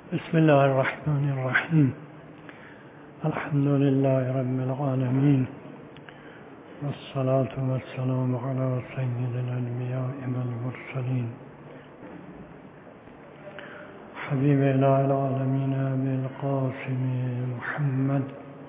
بسم الله الرحمن الرحيم. الحمد لله رب العالمين، والصلاة والسلام على سيد الأنبياء والمرسلين حبيب إله العالمين أبي القاسم محمد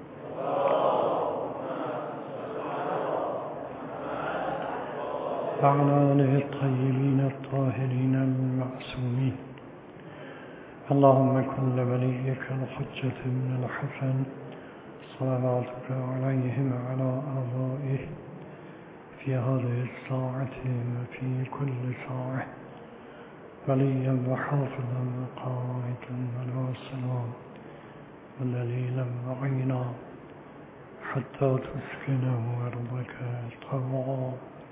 وعلى آله الطيبين الطاهرين المعصومين. اللهم كن لوليك الحجة بن الحسن صلواتك عليه وعلى آبائه في هذه الساعة وفي كل ساعة وليا وحافظا وقائدا وناصرا ودليلا معينا حتى تسكنه أرضك طوعا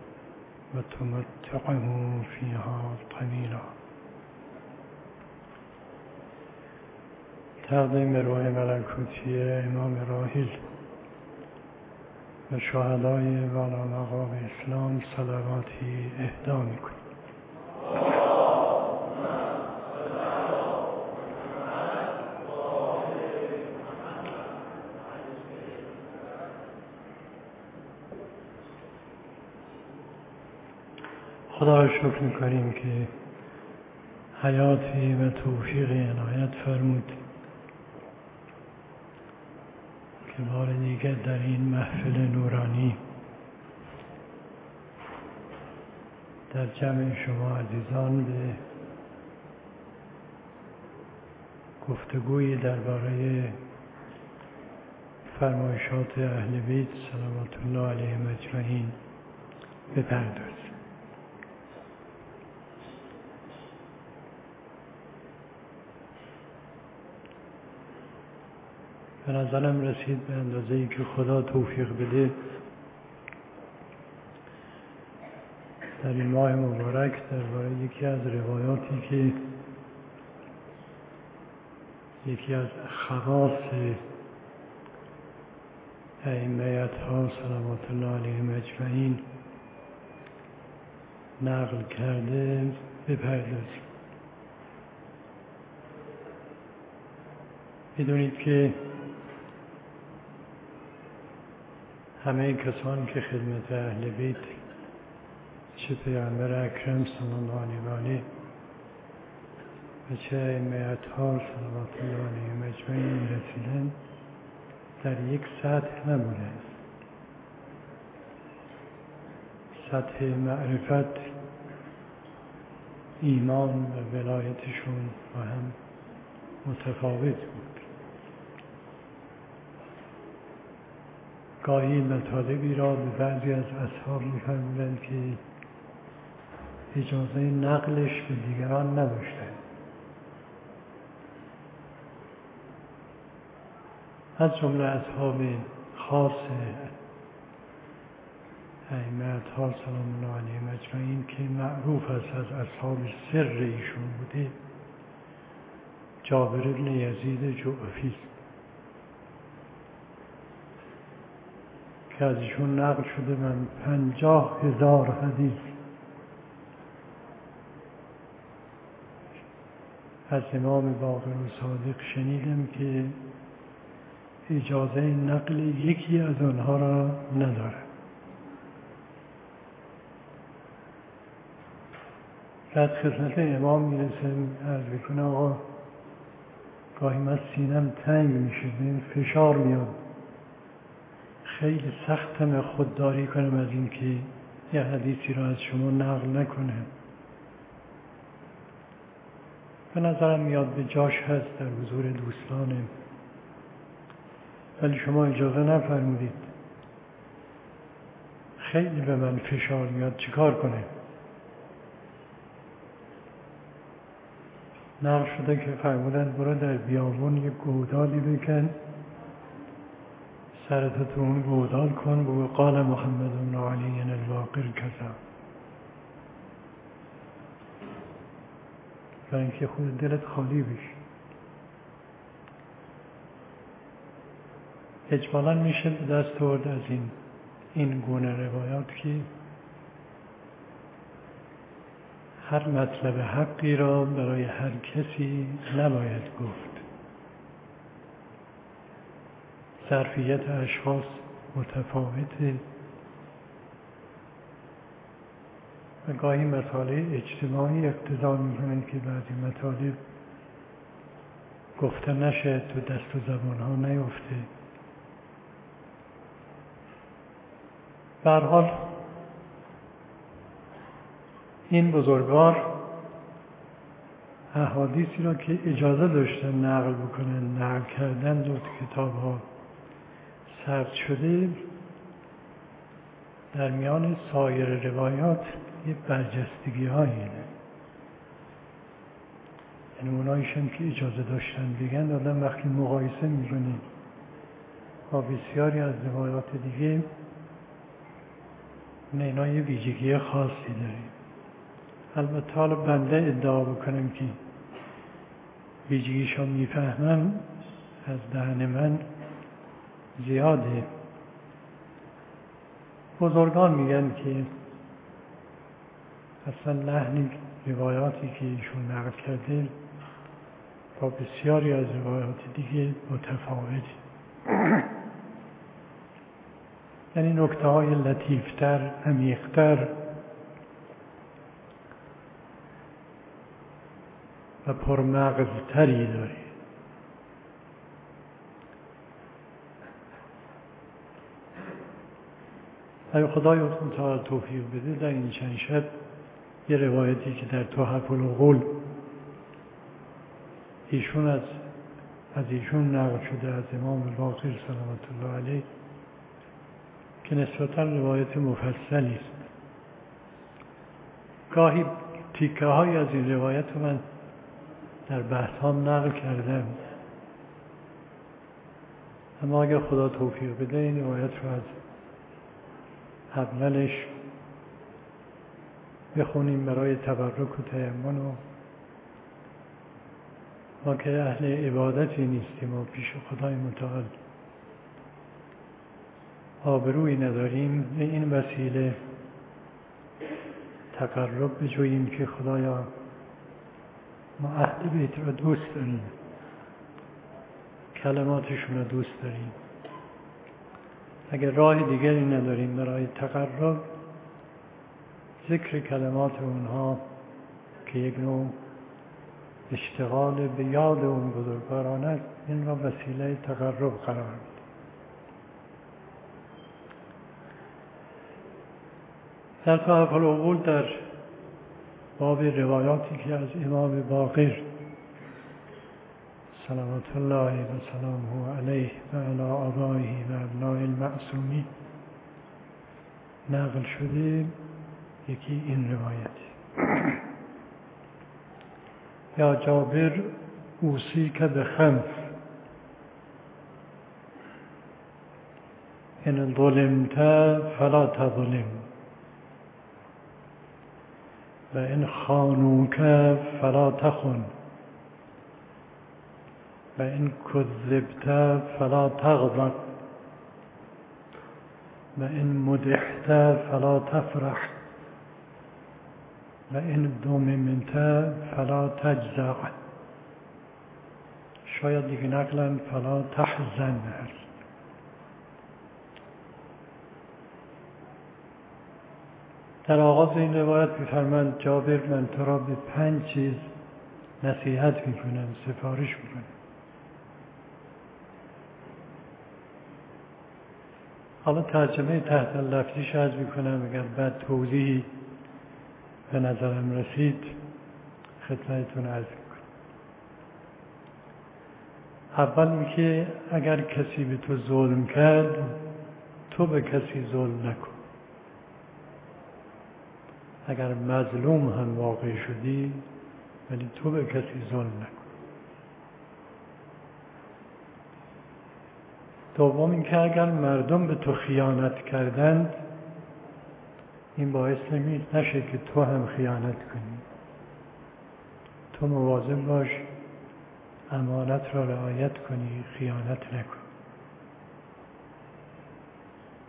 وتمتعه فيها طويلا. تقدیم روح ملکوتی امام راحل و شهدای والا مقام اسلام صلواتی اهدا میکنیم. خدا را شکر میکنیم که حیاتی و توفیق عنایت فرمود که بار دیگر در این محفل نورانی در جمع شما عزیزان به گفتگوی درباره فرمایشات اهل بیت صلوات الله علیهم اجمعین بپردازیم. به نظرم رسید به اندازه‌ای که خدا توفیق بده در این ماه مبارک درباره یکی از روایاتی که یکی از خواص ائمه اطهار صلوات الله علیهم اجمعین نقل کرده بپردازیم. بدونید که همه کسانی که خدمت اهل بیت چه پیامبر اکرم صلی الله علیه و آله و چه ائمه اطهار صلوات الله علیهم اجمعین میرسیدن در یک سطح نبوده. سطح معرفت، ایمان و ولایتشون با هم متفاوت بود. گاهی مطالبی را به بعضی از اصحاب می‌فرمودند که اجازه نقلش به دیگران نداشتند. از جمله اصحاب خاص ائمه اطهار سلام الله علیهم اجمعین که معروف است از اصحاب سر ایشون بوده، جابر بن یزید جعفی که از ایشون نقل شده من 50,000 حدیث از امام باقر و صادق شنیدم که اجازه نقل یکی از آنها را ندارد. بعد خدمت امام میرسم عرض بکنه آقا گاهی من سینم تنگ میشه، فشار میاد، خیلی سختم خودداری کنم از این که یه حدیثی را از شما نقل نکنم. به نظرم میاد به جاش هست در حضور دوستانم، ولی شما اجازه نفرمودید. خیلی به من فشار میاد، چیکار کنم؟ نقل شده که فرمودند برو در بیابون یک گودالی بکن، سرتو تو اون گودال کن، بگو قال محمد بن علی الباقر کذا، برای اینکه خود دلت خالی بشه. اجمالا میشه به دست آورد از این گونه روایات که هر مطلب حقی را برای هر کسی نباید گفت. ظرفیت اشخاص متفاوته و گاهی مسائل اجتماعی اقتضا می‌کنند که بعضی مطالب گفته نشه، تو دست و زبان ها نیفته. به هر حال این بزرگوار احادیثی را که اجازه داشتن نقل بکنن، نقل کردن در کتاب ها ثبت شده، در میان سایر روایات یه برجستگی هایی داره. یعنی اونایشون که اجازه داشتن بگن، آدم وقتی مقایسه میکنه با بسیاری از روایات دیگه، اینا یه ویژگی خاصی داره. البته حالا بنده ادعا بکنم که ویژگیشو میفهمم، از دهن من زیاده. بزرگان میگن که اصلا لحن روایاتی که ایشون نقل کرده با بسیاری از روایات دیگه متفاوته. یعنی نکته های لطیفتر، عمیق‌تر و پرمغزتری داره. اگه خدای متعال توفیق بده، در این چند شب یه روایتی که در تحف العقول ایشون از ایشون نقل شده، از امام باقر سلامت الله علیه، که نسبتاً روایت مفصلی است. گاهی تیکه های از این روایت من در بحث ها نقل کردم، اما اگر خدا توفیق بده این روایت رو از اولش بخونیم برای تبرک و تیمن، و ما که اهل عبادتی نیستیم و پیش خدای متعال آبرویی نداریم، به این وسیله تقرب بجوییم که خدایا ما اهل بیت را دوست داریم، کلماتشون را دوست داریم. اگر راه دیگری نداریم برای تقرب، ذکر کلمات اونها که یک نوع اشتغال به یاد اون بزرگواران است، این را وسیله تقرب قرار می‌دیم. در تحف العقول در باب روایاتی که از امام باقر صلوات الله و سلامه علیه و علی آبائه و ابناء المعصومین نقل شده، یکی این روایت: یا جابر اوصیک بخمس ان ظلمت فلا تظلم و ان خانوک فلا تخن و ان کذبت فلا تغضب و ان مدحت فلا تفرح و این ضممت فلا تجزع. شاید دیگه نقلن فلا تحزن هست. در آغاز این روایت می‌فرماند جابر من تو را به 5 چیز نصیحت میکنم، سفارش میکنم. حالا ترجمه تحت لفظیش عرض میکنم، اگر بعد توضیحی به نظرم رسید خدمتتون عرض میکنم. اول میگه اگر کسی به تو ظلم کرد، تو به کسی ظلم نکن. اگر مظلوم هم واقع شدی، ولی تو به کسی ظلم نکن. دوم اینکه اگر مردم به تو خیانت کردند، این باعث نشه که تو هم خیانت کنی. تو مواظب باش امانت را رعایت کنی، خیانت نکن.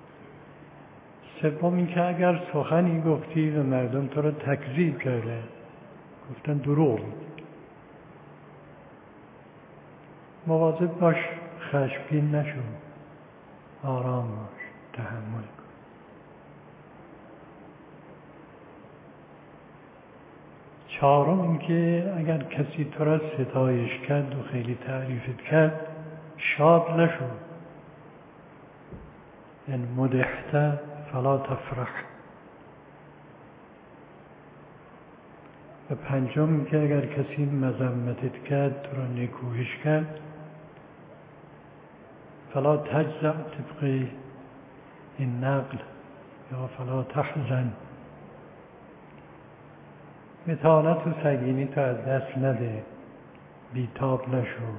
سوم اینکه اگر سخنی گفتی و مردم تو را تکذیب کردند، گفتن دروغ. مواظب باش خشمگین نشو، آرام باش، تحمل کن. چهارم اینکه اگر کسی تو را ستایش کرد و خیلی تعریفت کرد، شاد نشو. ان مدحت فلا تفرح. و پنجم که اگر کسی مذمتت کرد، تو را نیکویش کرد، فلا تجزع طبق این نقل یا فلا تحزن. متانت و سنگینی تو از دست نده، بیتاب نشو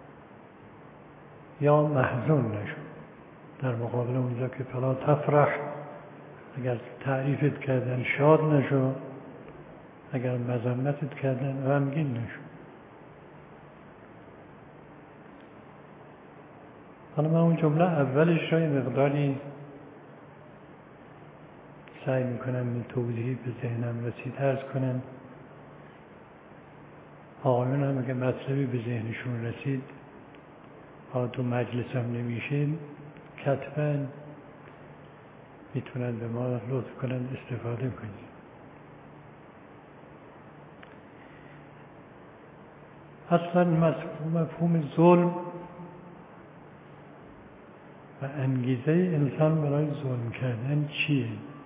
یا محزون نشو. در مقابل اونجا که فلا تفرح، اگر تعریفت کردن شاد نشو، اگر مذمتت کردن غمگین نشو. حالا من اون جمله اولش را یه مقداری سعی میکنم این توضیحی به ذهنم رسید عرض کنم. آقایون هم اگه مطلبی به ذهنشون رسید، حالا تو مجلس هم نمیشین، کتباً میتونن به ما لطف کنن استفاده کنیم. اصلا مفهوم ظلم و انگیزه انسان برای ظلم کردن چیه؟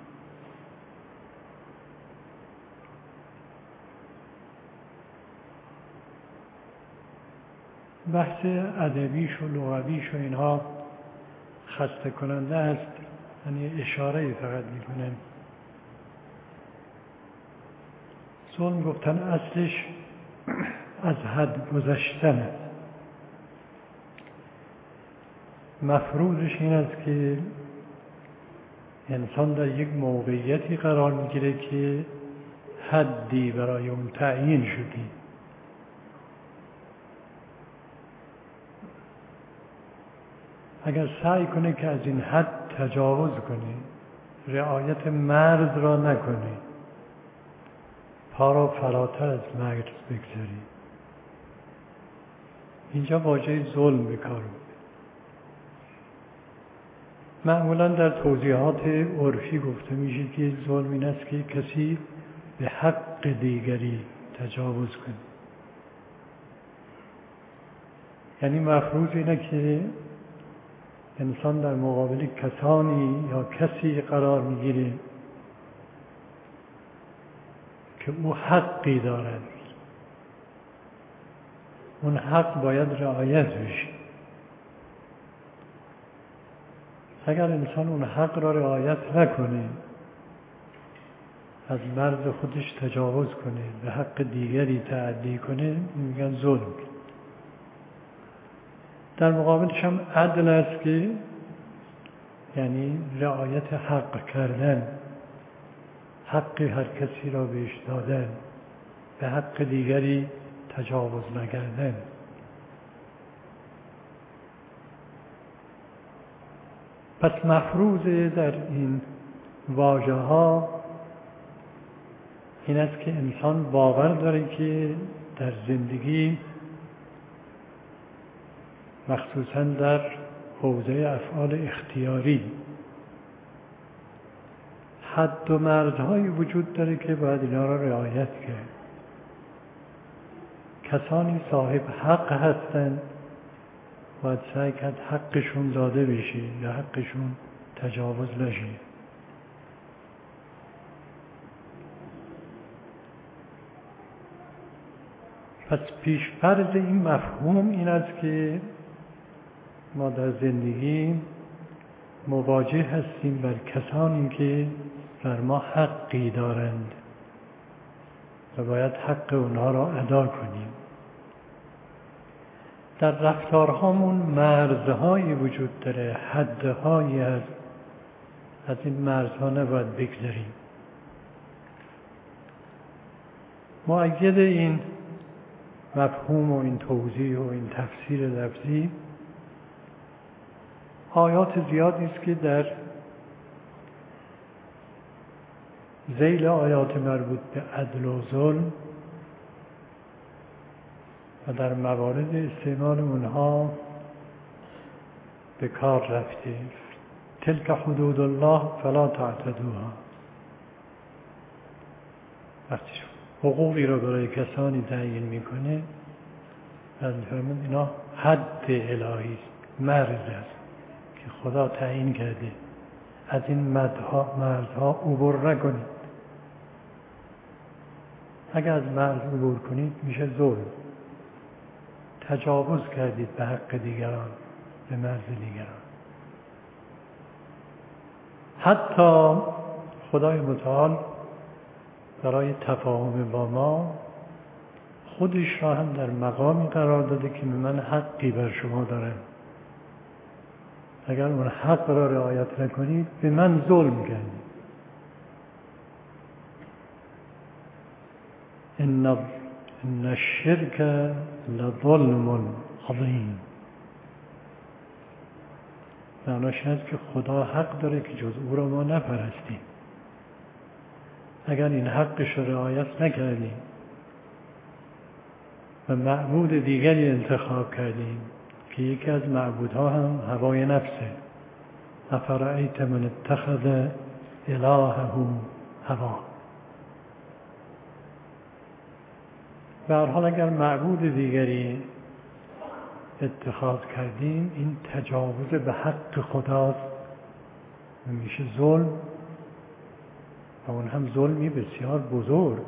بحث ادبیش و لغویش و اینها خسته کننده است، یعنی اشاره فقط میکنن. ظلم گفتن اصلش از حد گذشتن است. مفروضش این است که انسان در یک موقعیتی قرار میگیره که حدی برای اون تعیین شده. اگر سعی کنه که از این حد تجاوز کنه، رعایت مرز را نکنه، پا را فراتر از مرز بگذاری، اینجا واژه ظلم به کار بود. معمولا در توضیحات عرفی گفته میشه که ظلم این است که کسی به حق دیگری تجاوز کنه. یعنی مفروض اینه که انسان در مقابل کسانی یا کسی قرار میگیره که او حقی دارد، اون حق باید رعایت بشه. اگر انسان اون حق را رعایت نکنه، از مرز خودش تجاوز کنه، به حق دیگری تعدی کنه، میگن ظلم. در مقابلش هم عدل است که یعنی رعایت حق کردن، حق هر کسی را بهش دادن، به حق دیگری تجاوز نکردن. پس مفروض در این واژه ها این است که انسان باور داره که در زندگی، مخصوصاً در حوزه افعال اختیاری، حد و مرزهایی وجود داره که باید اینا را رعایت کرد. کسانی صاحب حق هستند، باید سعی کرد حقشون داده بشه یا حقشون تجاوز نشه. پس پیش‌فرض این مفهوم این است که ما در زندگی مواجه هستیم بر کسانی که بر ما حقی دارند و باید حق اونها را ادا کنیم. در رفتارهامون مرزهایی وجود داره، حدهایی هست، از این مرزها نباید بگذریم. مؤید این مفهوم و این توضیح و این تفسیر لفظی آیات زیادی است که در ذیل آیات مربوط به عدل و ظلم و در موارد استعمال اونها به کار رفته. تلک حدود الله فلا تعتدوها. وقتی حقوقی را برای کسانی تعیین میکنه، از فرمود اینا حد الهی است، مرز است که خدا تعیین کرده، از این مرزها عبور نکنید. اگر از مرز عبور کنید میشه ظلم، تجاوز کردید به حق دیگران، به مرز دیگران. حتی خدای متعال برای تفاهم با ما خودش را هم در مقامی قرار داده که من حقی بر شما دارم، اگر اون حق را رعایت نکنید به من ظلم کردید. ان الشرک لظلم عظیم. معناش هست که خدا حق داره که جز او را ما نپرستیم. اگر این حقش را رعایت نکردیم و معبود دیگری انتخاب کردیم که یکی از معبودها هم هوای نفسه، افرأیت من اتخذ الهه هوا. به هر حال اگر معبود دیگری اتخاذ کردیم، این تجاوز به حق خداست و میشه ظلم، و اون هم ظلمی بسیار بزرگ.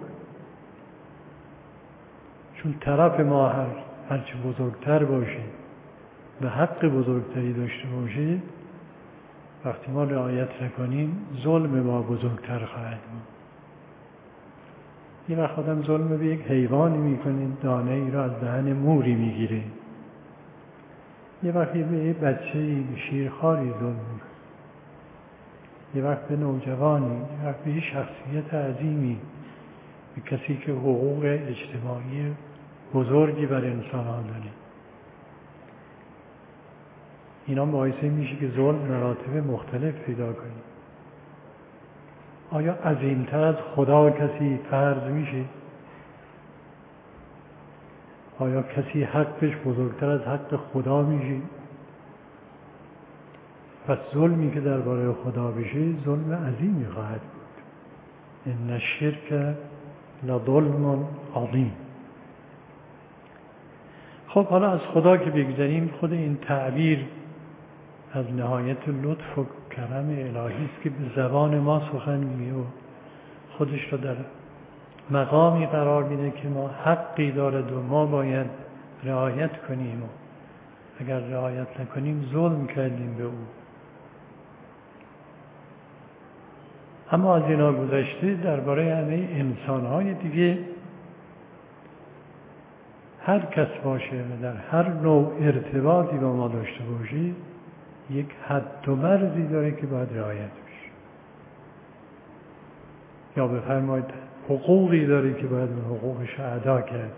چون طرف ما هرچه بزرگتر باشه و حق بزرگتری داشته باشه، وقتی ما رعایت نکنیم ظلم ما بزرگتر خواهد بود. یه وقت آدم ظلم به یک حیوانی میکنه، دانه ای را از دهن موری میگیره. یه وقتی به یه بچه‌ای، به شیرخواری ظلم میکنه. یه وقت به نوجوانی، یه وقت به یه شخصیت عظیمی، به کسی که حقوق اجتماعی بزرگی بر انسان ها داره. اینا باعث میشه که ظلم مراتب مختلف پیدا کنه. آیا عظیمتر از خدا کسی فرض میشه؟ آیا کسی حقش بزرگتر از حق خدا میشه؟ پس ظلمی که درباره خدا بشه ظلم عظیمی خواهد بود. ان الشرک لظلم عظیم. خب حالا از خدا که بگذاریم، خود این تعبیر از نهایت لطف و کرم الهی است که به زبان ما سخن میگه و خودش را در مقامی قرار میده که ما حقی دارد و ما باید رعایت کنیم، و اگر رعایت نکنیم ظلم کردیم به او. اما از اینا گذشته درباره همه انسان‌های دیگه، هر کس باشه و در هر نوع ارتباطی با ما داشته باشه، یک حد و مرزی داره که باید رعایت بشه. یا بفرمایید حقوقی داره که باید اون حقوقش ادا کرد.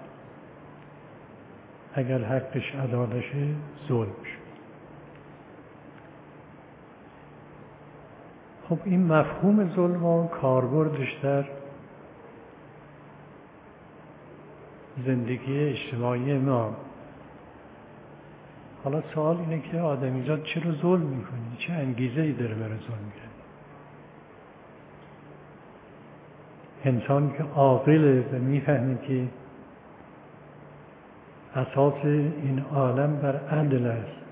اگر حقش ادا نشه ظلم شد. خب این مفهوم ظلم و کاربردش در زندگی اجتماعی ما. حالا سوال اینه که آدمیزاد چرا ظلم میکنه؟ چه انگیزه‌ای داره برای ظلم کردن؟ انسان که عاقله و میفهمه که اساس این عالم بر عدل است،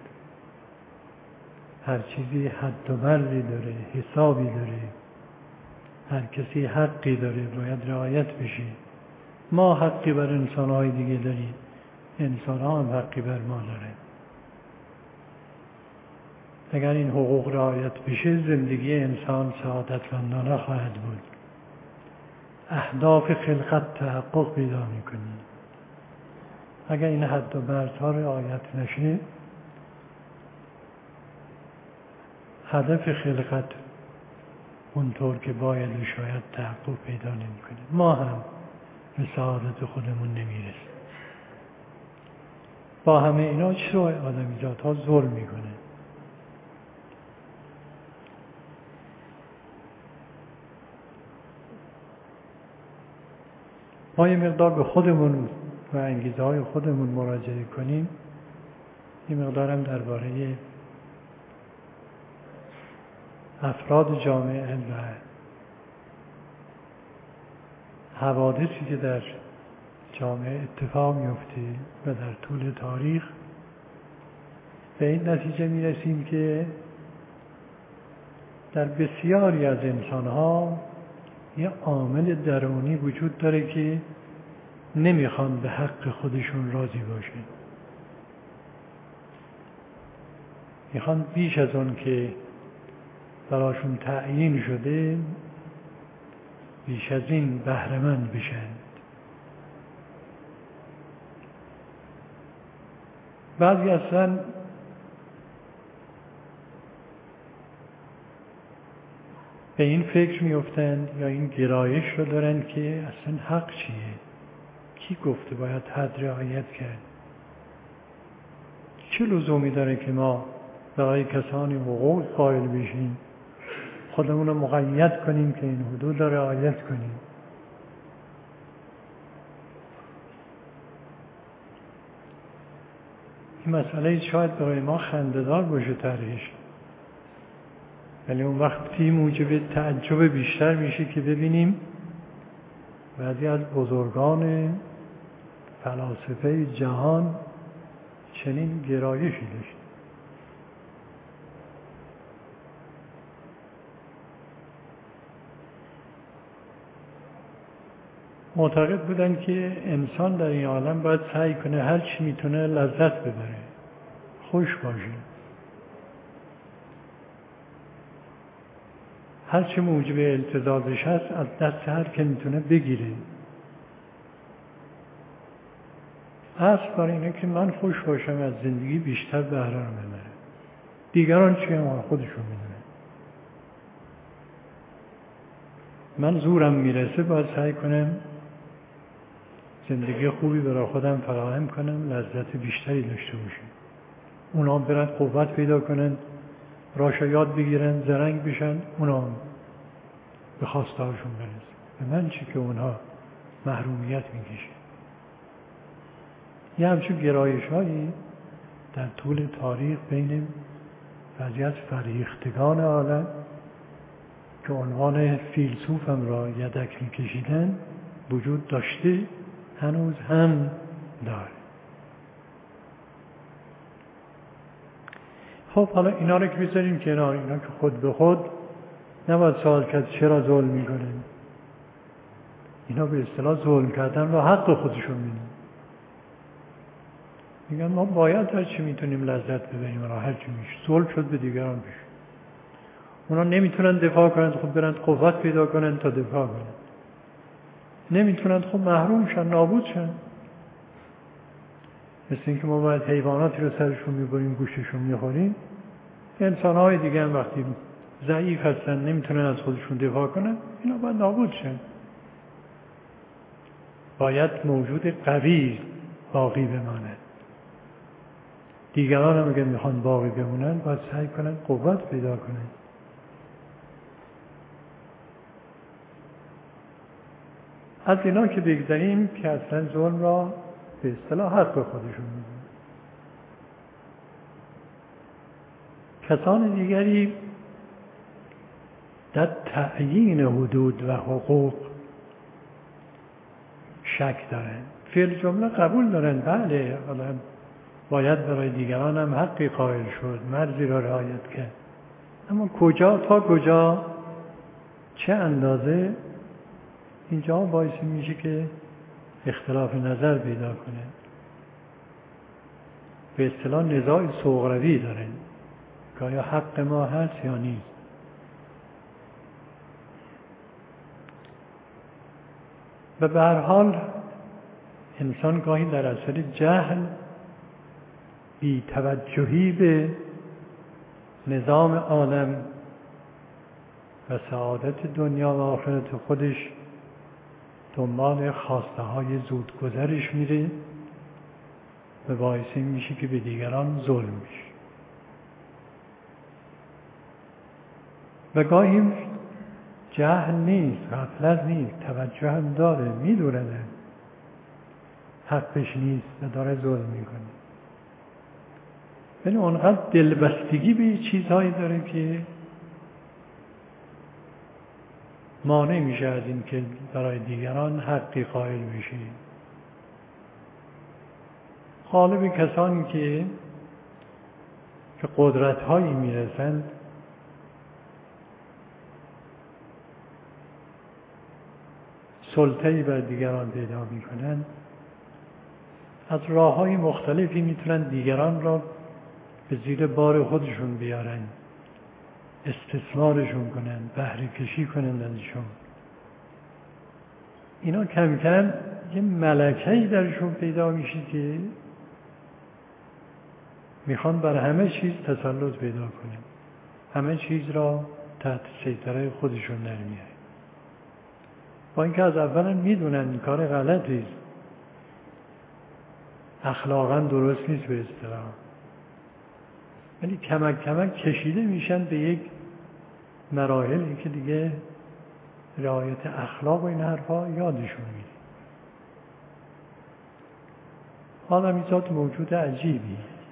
هر چیزی حد و مرزی داره، حسابی داره، هر کسی حقی داره باید رعایت بشه. ما حقی بر انسان‌های دیگه داریم، انسان‌ها هم حقی بر ما داره. اگر این حقوق رعایت بشه زندگی انسان سعادتمندانه خواهد بود. اهداف خلقت تحقق پیدا می‌کنه. اگر این حد و مرزها رعایت نشه، هدف خلقت اونطور که باید و شاید تحقق پیدا نمی‌کنه. ما هم به سعادت خودمون نمیرسیم. با همه اینا چرا آدمیزادها ظلم میکنه؟ ما یه مقدار به خودمون و انگیزه های خودمون مراجعه کنیم، این مقدارم درباره افراد جامعه و حوادثی که در جامعه اتفاق میفته و در طول تاریخ به این نتیجه میرسیم که در بسیاری از انسانها یه عامل درونی وجود داره که نمیخوان به حق خودشون راضی باشن، میخوان بیش از اون که براشون تعیین شده بیش از این بهره‌مند بشن. بعضی اصلا به این فکر میفتند یا این گرایش رو دارن که اصلا حق چیه؟ کی گفته باید حد رعایت کرد؟ چه لزومی داره که ما برای کسانی حقوق قائل بشیم، خودمون رو مقید کنیم که این حدود رو رعایت کنیم؟ این مسئله شاید برای ما خنده‌دار باشه طرحش، ولی اون وقتی موجب تعجب بیشتر میشه که ببینیم بعضی از بزرگان فلاسفه جهان چنین گرایشی داشت. معتقد بودن که انسان در این عالم باید سعی کنه هر چی میتونه لذت ببره، خوش باشه، هر چی موجب التذاذش هست از دست هر که میتونه بگیره. اصل بر اینه که من خوش باشم، از زندگی بیشتر بهره رو ببرم، دیگران چی هم خودشون میدونه. من زورم میرسه باید سعی کنم زندگی خوبی برای خودم فراهم کنم، لذت بیشتری داشته باشم. اونا برن قوت پیدا کنن، راشو یاد بگیرن، زرنگ بشن، اونا به خواسته هاشون برسن. به من چی که اونها محرومیت میکشه. یه همچون گرایش هایی در طول تاریخ بین بعضی از فرهیختگان عالم که عنوان فیلسوف هم را یدک میکشیدن وجود داشته، هنوز هم داره. خب حالا اینا رو که بذاریم کنار، اینا که خود به خود نباید سوال کرد چرا ظلم میکنن. اینا به اصطلاح ظلم کردن و حق خودشون میدن. میگن ما باید هر چی میتونیم لذت ببریم و هر چی میشه ظلم شد به دیگران بشه. اونا نمیتونن دفاع کنند، خب برند قوت پیدا کنند تا دفاع کنند. نمیتونند، خب محروم شن، نابود شن. مثل اینکه ما باید حیواناتی رو سرشون میبریم، گوشتشون میخوریم. انسان‌های دیگه هم وقتی ضعیف هستن، نمیتونن از خودشون دفاع کنن، اینا باید نابود شن. باید موجود قوی باقی بماند. دیگران هم اگر میخوان باقی بمونن باید سعی کنن قوت پیدا کنن. از اینا که بگذاریم که اصلا ظلم را به اصطلاح حق خودشون میدونن. کسان دیگری در تعیین حدود و حقوق شک دارن. فی الجمله قبول دارن، بله حالا باید برای دیگران هم حقی قائل شد، مرزی را رعایت کرد، اما کجا تا کجا، چه اندازه، اینجا باعث میشه که اختلاف نظر پیدا کنه. به اصطلاح نزاع صغروی دارن که آیا حق ما هست یا نیست. و به هر حال انسان گاهی در اثر جهل، بی توجهی به نظام عالم و سعادت دنیا و آخرت خودش دنبال خواسته های زودگذرش میره و باعث میشه که به دیگران ظلم میشه. و گاهی جهل نیست، غفلت نیست، توجه هم داره، میدونه حقش نیست و داره ظلم میکنه. ولی اونقدر دلبستگی به چیزهایی داره که مانع میشه از این که برای دیگران حقی قائل بشه. غالب کسانی که قدرت‌هایی میرسند سلطه‌ای بر دیگران پیدا میکنند، از راه‌های مختلفی میتونن دیگران را به زیر بار خودشون بیارن، استثمارشون کنن، بهره کشی کنن ازشون. اینا کم کم یه ملکه‌ای درشون پیدا میشه که میخوان بر همه چیز تسلط پیدا کنن، همه چیز را تحت سیطره خودشون در میارن. با اینکه از اولا میدونن این کار غلطی است، اخلاقا درست نیست به اصطلاح، ولی کمک کمک کشیده میشن به یک مراحلی که دیگه رعایت اخلاق و این حرفا یادشون میره. آدمیزاد موجود عجیبی.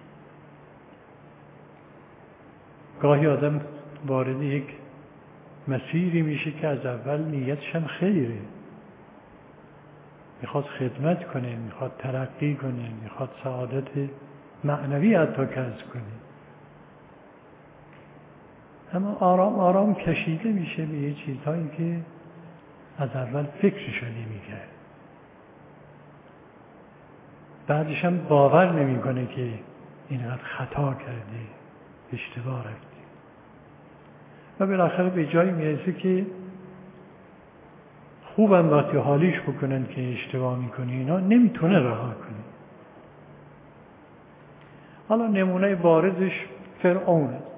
گاهی آدم وارد یک مسیری میشه که از اول نیتش هم خیره، میخواد خدمت کنه، میخواد ترقی کنه، میخواد سعادت معنوی حتی کسب کنه، اما آرام آرام کشیده میشه به یه چیزهایی که از اول فکرشو نمی‌کرد. بعدش هم باور نمی‌کنه که اینقدر خطا کرده، اشتباه رفته و بالاخره به جایی میرسه که خوبم وقتی حالیش بکنن که اشتباه میکنه اینا نمیتونه رها کنه. حالا نمونه بارزش فرعون است.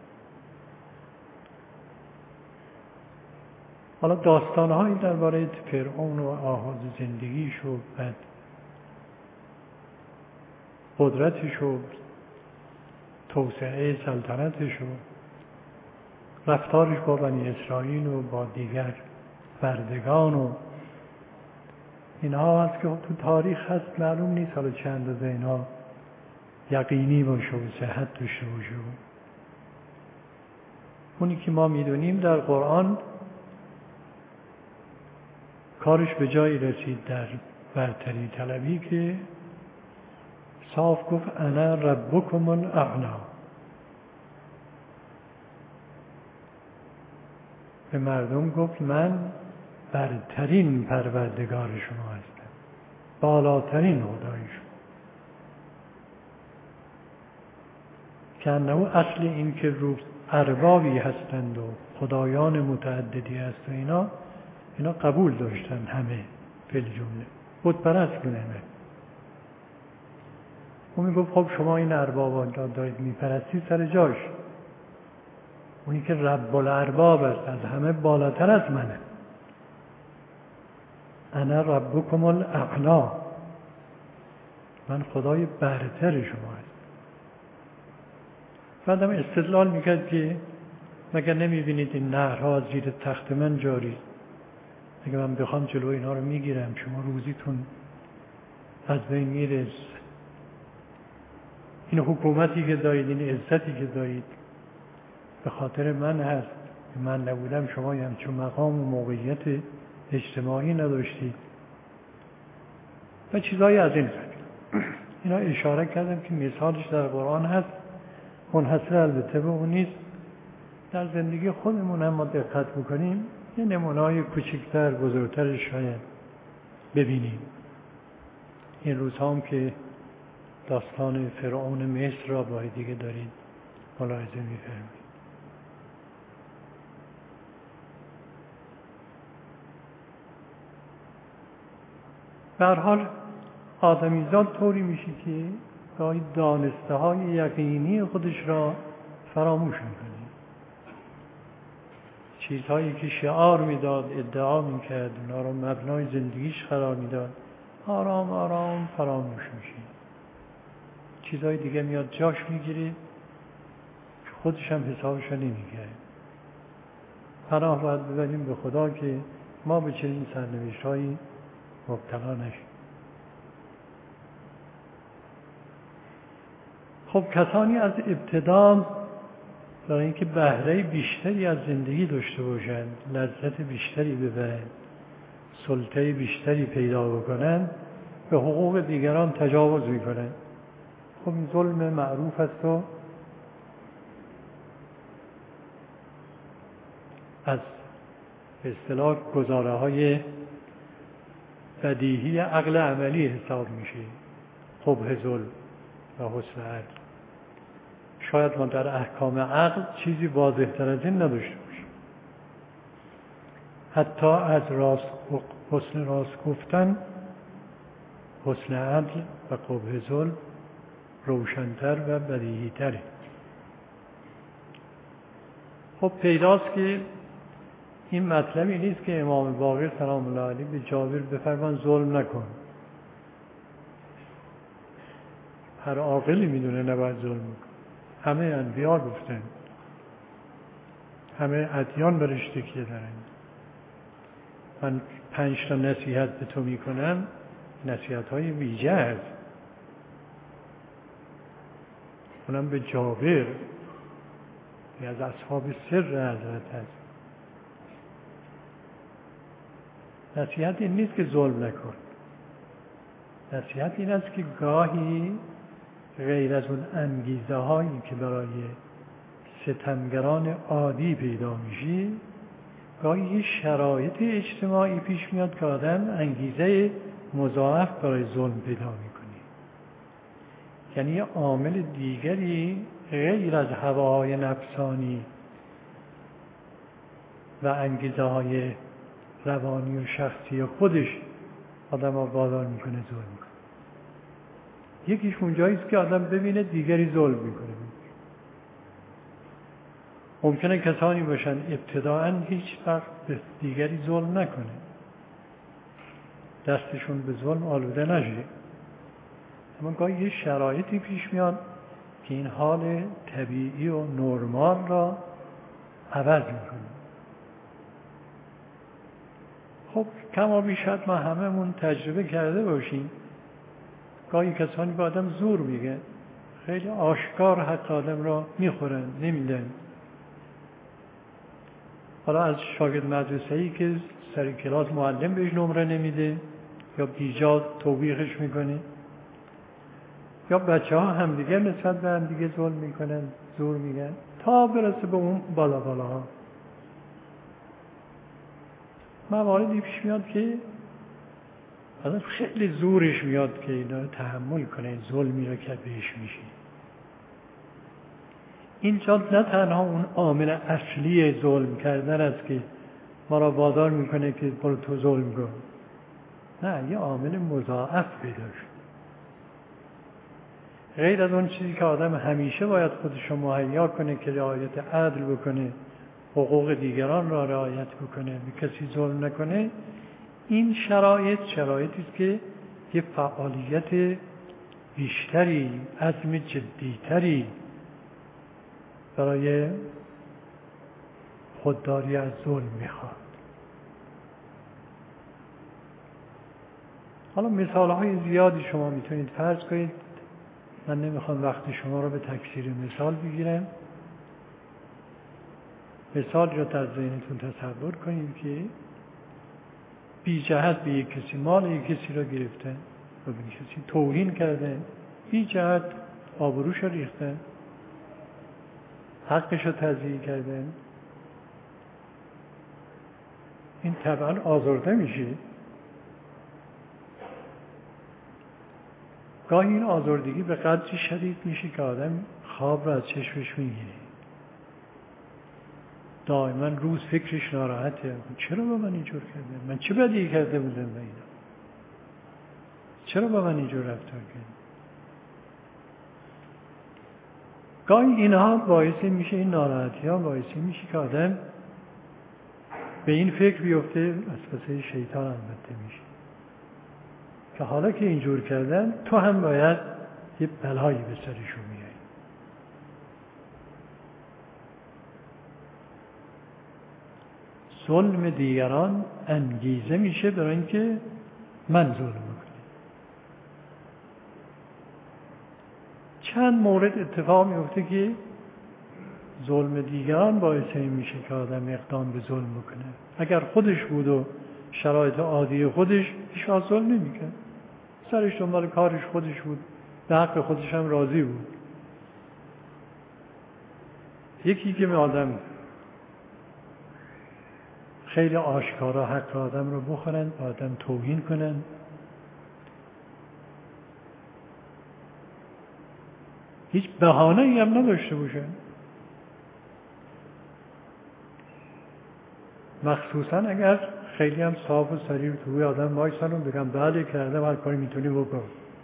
حالا داستانهایی درباره فرعون و آغاز زندگیش و بعد قدرتش و توسعه سلطنتش و رفتارش با بنی اسرائیل و با دیگر بردگان و اینها هست که تو تاریخ هست، معلوم نیست حالا چند اندازه اینها یقینی باشه و صحت داشته باشه. اونی که ما میدونیم در قرآن کارش به جایی رسید در برتری طلبی که صاف گفت انا ربکم الاعلی، به مردم گفت من برترین پروردگار شما هستم، بالاترین خدای شما. که انه اصل این که رو اربابی هستند و خدایان متعددی هست و اینا قبول داشتن همه فی الجمله، بت پرست بودن. اون میگفت خب شما این ارباب را دارید میپرستی سر جاش، اونی که رب الارباب است از همه بالاتر از منه، انا ربکم الاعلی، من خدای برتر شما هستم. بعدم استدلال میکرد که مگر نمیبینید این نهرها از زیر تخت من جاری است، اگه من بخوام جلو اینا رو میگیرم، شما روزیتون از بین میره. این حکومتی که دارید، این عزتی که دارید به خاطر من هست، من نبودم شما همچون مقام و موقعیت اجتماعی نداشتید و چیزایی از این قبیل. اینا اشاره کردم که مثالش در قرآن هست، منحصر البته به اون نیست. در زندگی خودمون هم ما دقت بکنیم یه نمونه‌های کوچکتر بزرگتر شاید ببینیم. این روزها هم که داستان فرعون مصر را با دیگه دارید ملاحظه می‌فرمایید. به هر حال آدمیزاد طوری میشه که گاهی دانسته های یقینی خودش را فراموش میکنه. چیزهایی که شعار میداد، ادعا میکرد، اونا رو مبنای زندگیش قرار میداد، آرام آرام فراموش میشه. چیزهای دیگه میاد جاش میگیره که خودش هم حسابش رو نمیکرد. پناه باید ببریم به خدا که ما به چنین سرنوشت‌هایی مبتلا نشیم. خب کسانی از ابتدا برای اینکه بهره بیشتری از زندگی داشته باشند، لذت بیشتری ببرند، سلطه بیشتری پیدا بکنند، به حقوق دیگران تجاوز میکنند. خب این ظلم معروف است و از به اصطلاح گزاره‌های بدیهی عقل عملی حساب میشه. قبح ظلم و حسن عدل. شاید ما در احکام عقل چیزی واضح‌تر از این نداشته باشیم. حتی از حسن راست گفتن، حسن عدل و قبح ظلم روشن‌تر و بدیهی‌تره. خب پیداست که این مطلبی نیست که امام باقر سلام الله علیه به جابر بفرمان ظلم نکن. هر عاقلی میدونه نباید ظلم کن. همه انبیا گفتن، همه ادیان برش تکیه دارن. من 5 تا نصیحت به تو میکنم، نصیحت‌های ویژه است. اونم به جابر که از اصحاب سر حضرت هست. نصیحت این نیست که ظلم نکن. نصیحت این است که گاهی غیر از اون انگیزه هایی که برای ستمگران عادی پیدا میشی، گاهی شرایط اجتماعی پیش میاد که آدم انگیزه مضاعف برای ظلم پیدا میکنی. یعنی یه عامل دیگری غیر از هواهای نفسانی و انگیزه های روانی و شخصی خودش آدم ها وادار میکنه ظلم کنه. یکیش اونجاییست که آدم ببینه دیگری ظلم میکنه. ممکنه کسانی باشن ابتداعاً هیچ وقت به دیگری ظلم نکنه، دستشون به ظلم آلوده نشه، اما گاهی یه شرایطی پیش میاد که این حال طبیعی و نرمال را عوض میکنه. خب کما بیش ما هممون تجربه کرده باشیم، گاهی کسانی به آدم زور میگن، خیلی آشکار حق آدم را میخورن، نمیدن. حالا از شاگرد مدرسه‌ای که سر کلاس معلم بهش نمره نمیده یا بیجا توبیخش میکنه، یا بچه ها همدیگر نسبت به همدیگه ظلم میکنن، زور میگن، تا برسه به اون بالا ها. مواردی پیش میاد که آدم خیلی زورش میاد که اینا رو تحمل کنه، این ظلمی رو که بهش میشه. اینجا نه تنها اون عامل اصلی ظلم کردن است که ما را وادار میکنه که برو تو ظلم کن، نه، یه عامل مضاعف پیدا شد. غیر از اون چیزی که آدم همیشه باید خودش رو مهیا کنه که رعایت عدل بکنه، حقوق دیگران را رعایت بکنه، به کسی ظلم نکنه، این شرایطی است که یه فعالیت بیشتری، عزم جدیتری برای خودداری از ظلم میخواد. حالا مثالهای زیادی شما میتونید فرض کنید، من نمیخوام وقت شما رو به تکثیر مثال بگیرم. مثال رو در ذهنتون تصور کنید که بی جهت به یک کسی مال یک کسی را گرفتن و به کسی توهین کردن، بی جهت آبروش را ریختن، حقش را تضییع کردن. این طبعا آزرده میشه. گاهی این آزردگی به قدری شدید میشه که آدم خواب را از چشمش میگیره، دائما روز فکرش ناراحته. چرا با من اینجور کرده؟ من چه بدی کرده بودم به اینا؟ چرا با من اینجور رفتار کرده؟ گاهی اینها باعث میشه، این ناراحتی ها باعث میشه که آدم به این فکر بیفته، وسوسه شیطان البته میشه، که حالا که اینجور کردن تو هم باید یه بلایی به سرشون میاری. ظلم دیگران انگیزه میشه برای اینکه من ظلم میکنم. چند مورد اتفاق میفته که ظلم دیگران باعث این میشه که آدم اقدام به ظلم بکنه. اگر خودش بود و شرایط عادی خودش هیچ وقت ظلم نمیکنه، سرش دنبال کارش خودش بود، به حق خودش هم راضی بود. یکی که آدم خیلی آشکارا حق آدم رو بخورن، آدم توهین کنن، هیچ بهانه‌ای هم نداشته باشن، مخصوصا اگر خیلی هم صاف و صریح توی آدم وایسن و بگم بله کردم، هر کاری میتونی بکن.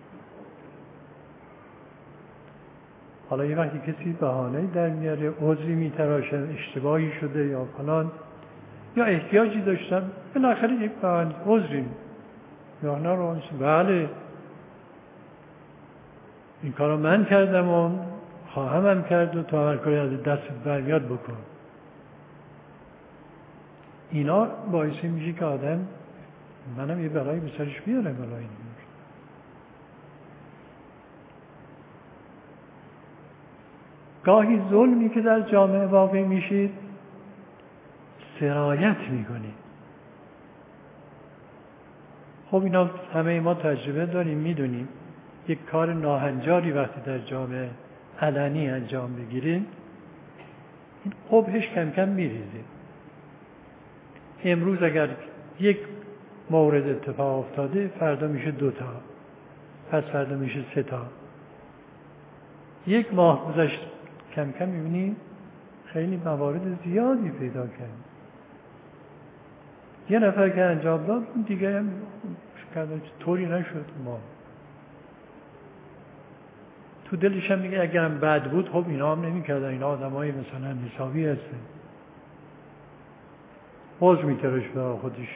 حالا یه وقتی کسی بهانه‌ای در میاره، عذری میتراشه، اشتباهی شده یا فلان یا احتیاجی داشتم، بالاخره یک بهانه عذری یا نه رو بله این کارو من کردم و خواهمم کرد و تو هر کاری از دست برمیاد بکن. اینا باعث میشه که آدم منم یه بلایی به سرش بیارم. بلایی گاهی ظلمی که در جامعه واقع میشه سرایت میکنه. خب اینا همه ما تجربه داریم، میدونیم یک کار ناهنجاری وقتی در جامعه علنی انجام بگیریم این قبحش کم کم میریزه. امروز اگر یک مورد اتفاق افتاده، فردا میشه 2 تا، پس فردا میشه 3 تا. یک ماه گذشت کم کم میبینی خیلی موارد زیادی پیدا کرد. یه نفر که انجام داد اون دیگه هم طوری نشد. ما تو دلش هم میگه اگرم بد بود خب اینا هم نمیکردن، اینا آدمای مثلا حسابی هستن، عذر میترش به خودش.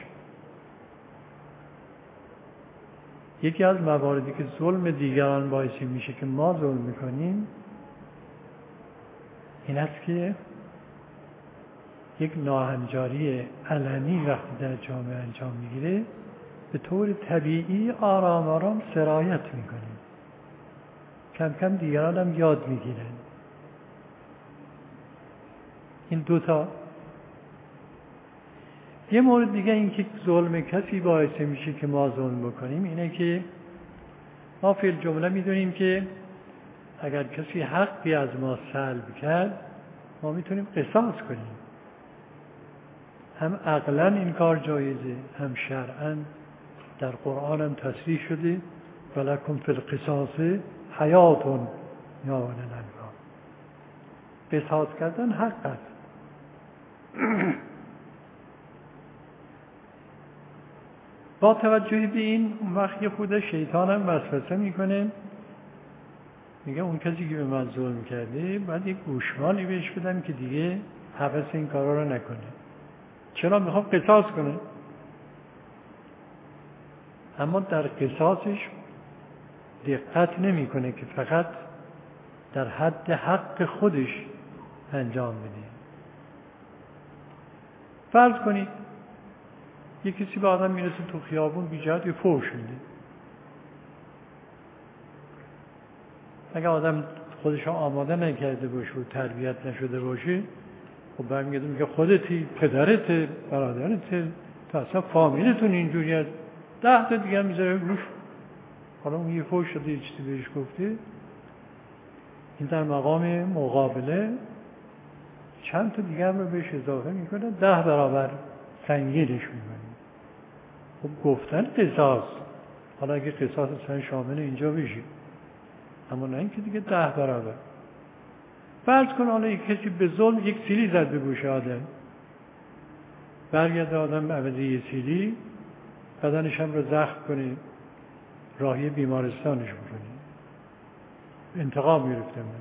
یکی از مواردی که ظلم دیگران باعث میشه که ما ظلم میکنیم این است که یک ناهنجاری علنی وقتی در جامعه انجام میگیره به طور طبیعی آرام آرام سرایت میکنه، کم کم دیگران هم یاد میگیرن. این 2 تا. یه مورد دیگه این که ظلم کسی باعث میشه که ما ظلم بکنیم اینه که ما فی الجمله میدونیم که اگر کسی حقی از ما سلب کرد ما میتونیم قصاص کنیم. هم عقلاً این کار جایزه، هم شرعاً در قرآن هم تصریح شده ولکم فی القصاص حیات یا اولی الالباب. قصاص کردن حق است. با توجه به این اون وقت خود شیطان هم وسوسه میکنه، میگه اون کسی که به من ظلم کرده باید یک گوشمالی بهش بدم که دیگه هوس این کارا رو نکنه. چرا؟ میخوام قصاص کنه. اما در قصاصش دقت نمیکنه که فقط در حد حق خودش انجام بده. فرض کنید یک کسی به آدم میرسه تو خیابون بی جهت یه فحش میده. اگه آدم خودش آماده نکرده باشه و تربیت نشده باشه خب برمیگرده میگه خودتی، پدرت، برادرت، تا اصلا فامیلتون اینجوری است. 10 تا دیگه میذاره روش. حالا اون یه فحش شده یه چیزی بهش گفته، این در مقام مقابله چند تا دیگه هم رو بهش اضافه میکنه، 10 برابر سنگینش میکنه. خب گفتن قصاص، حالا اگه قصاص اصلا شامل اینجا بشه، اما نه اینکه دیگه 10 برابر. فرض کن حالا یک کسی به ظلم یک سیلی زد به گوش آدم، برگرده آدم عوضی یه سیلی بدنش هم رو زخم کنه، راهی بیمارستانش بکنه، انتقام گرفته من.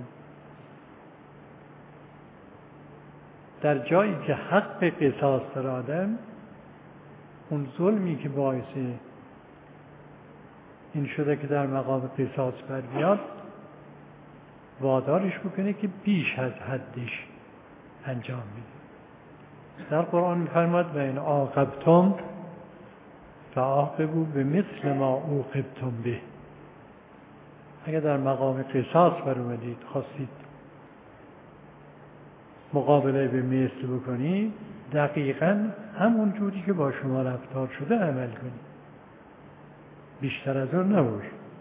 در جایی که حق قصاص در آدم، اون ظلمی که باعث این شده که در مقام قصاص بر بیاد وادارش بکنه که بیش از حدش انجام بده. در قرآن می‌فرماد و ان عاقبتم فعاقبوا بمثل ما عوقبتم به. اگر در مقام قصاص بر اومدید خواستید مقابله به مثل بکنید، دقیقاً همون جوری که با شما رفتار شده عمل کنید، بیشتر از اون نباش.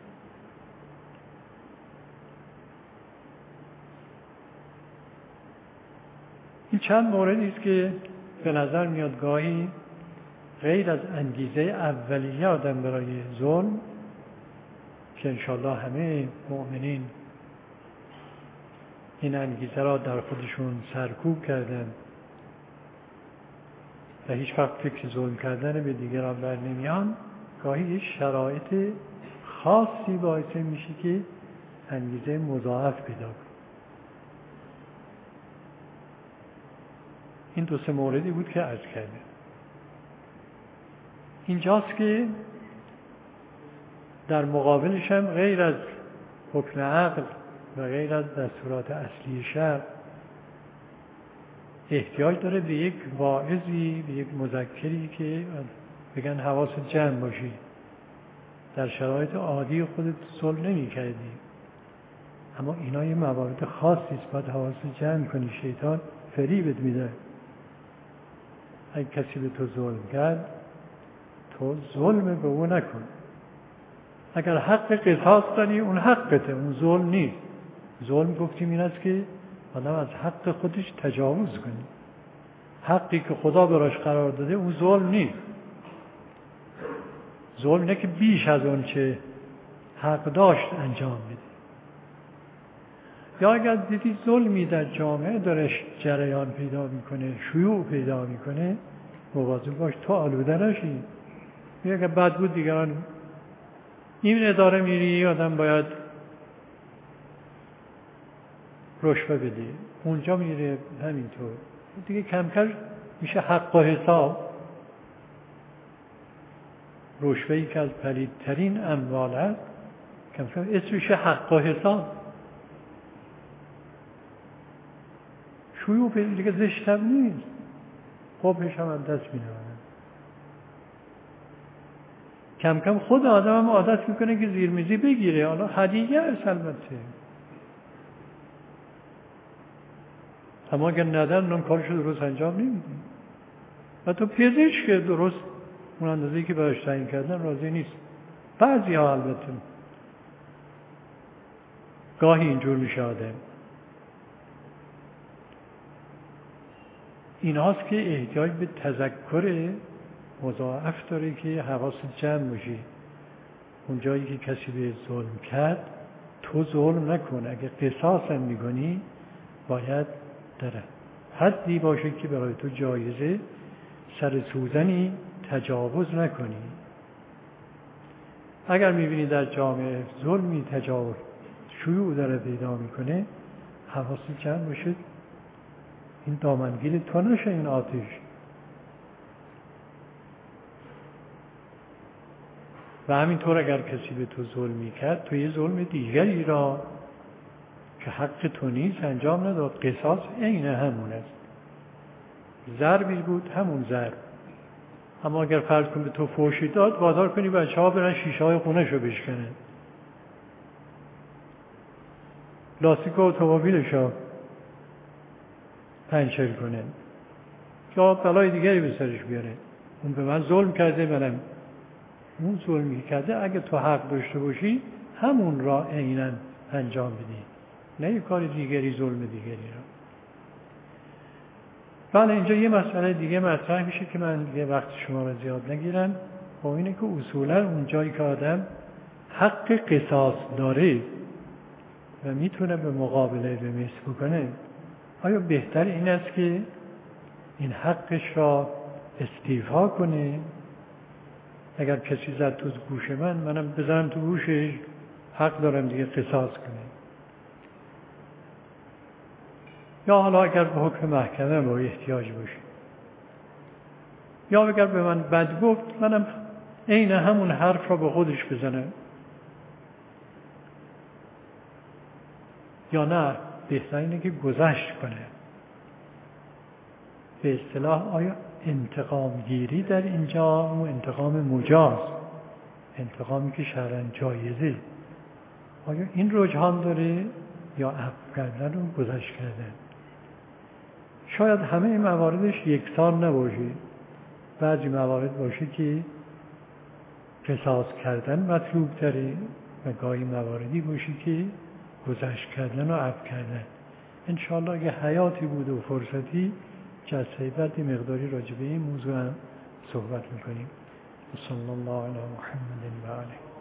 این چند موردی است که به نظر میاد گاهی غیر از انگیزه اولیه آدم برای ظلم که انشاءالله همه مؤمنین این انگیزه را در خودشون سرکوب کردن و هیچ وقت فکر ظلم کردن به دیگران بر نمیان، گاهی شرایط خاصی باعث میشه که انگیزه مضاعف پیدا کنه. این دو سه موردی بود که عرض کردم. اینجاست که در مقابلش هم غیر از حکم عقل و غیر از دستورات اصلی شرع احتیاج داره به یک واعظی، به یک مذکری که بگن حواست جمع باشی. در شرایط عادی خودت ظلم نمی کردی، اما اینا یه موارد خاصی است، باید حواست جمع کنی. شیطان فریبت میده. اگه کسی به تو ظلم کرد، تو ظلم به او نکن. اگر حق قصاص داری، اون حقته، اون ظلم نیست. ظلم گفتیم این است که آدم از حق خودش تجاوز کنه. حقی که خدا براش قرار داده اون ظلم نیست. ظلم اینه که بیش از اون چه حق داشت انجام بده. یا اگر دیدی ظلمی در جامعه داره جریان پیدا میکنه، شیوع پیدا میکنه، مواظب باش تو آلوده نشی. اگر بد بود دیگران، این اداره میری آدم باید رشوه بده، اونجا میره همینطور دیگه، کم کم میشه حق و حساب. رشوه‌ای که از پلیدترین اموال هست، کم کم اسمش حق و حساب. شیوع دیگه زشت هم نیست، خوبش هم دست می‌نوازه. کم کم خود آدم هم عادت میکنه که زیرمیزی بگیره. حالا هدیه است البته، اما اگر ندن اون کارشو درست انجام نمیده. و تو پزشک درست اون اندازه‌ای که براش تعیین کردن راضی نیست. بعضی ها البته گاهی اینجور میشه آدم. این هاست که احتیاج به تذکر مضاعف داره که حواست جمع باشی. اون جایی که کسی به ظلم کرد، تو ظلم نکن. اگه قصاص هم میکنی، باید در حدی باشه که برای تو جایزه، سر سوزنی تجاوز نکنی. اگر میبینی در جامعه ظلمی تجاوز شیوع داره پیدا میکنه، حواست جمع باشه، این دامنگیر تو نشه این آتش. و همینطور اگر کسی به تو ظلمی کرد، تو یه ظلم دیگری را که حق تو نیست انجام نداد. قصاص عین همون است. ضربی بود همون ضرب. اما اگر فرض کن به تو فحشی داد، وادار کنی بچه‌ها برن شیشه‌های خونه‌شو بشکنن، لاستیک اتومبیلشو پنچر کنن، یا بلای دیگری به سرش بیاره. اون به من ظلم کرده، منم اون ظلمی کرده. اگه تو حق داشته باشی، همون را عیناً انجام بدی، نه یه کار دیگری، ظلم دیگری را. بله، اینجا یه مسئله دیگه مطرح میشه که من یه وقت شما رو زیاد نگیرم. با اینه که اصولاً اون جایی که آدم حق قصاص داره و میتونه به مقابله به مثل بکنه، آیا بهتر این است که این حقش را استیفا کنه؟ اگر کسی زد تو گوش منم بزنم تو گوشش، حق دارم دیگه قصاص کنه. یا حالا اگر به حکم محکمه با احتیاج باشه، یا اگر به من بد گفت، منم عین همون حرف را به خودش بزنم، یا نه بهتر اینه که گذشت کنه. به اصطلاح آیا انتقام گیری در اینجا و انتقام مجاز، انتقامی که شرعاً جایزه، آیا این رجحان داره یا عفو کردن و گذشت کردن؟ شاید همه مواردش یکسان نباشه. بعضی موارد باشه که قصاص کردن مطلوب تره و گاهی مواردی باشه که گذشت کردن و عفو کردن. انشاءالله اگه حیاتی بود و فرصتی جلسه بعد مقداری راجع به این موضوع هم صحبت میکنیم. صلی الله علی محمد و آله.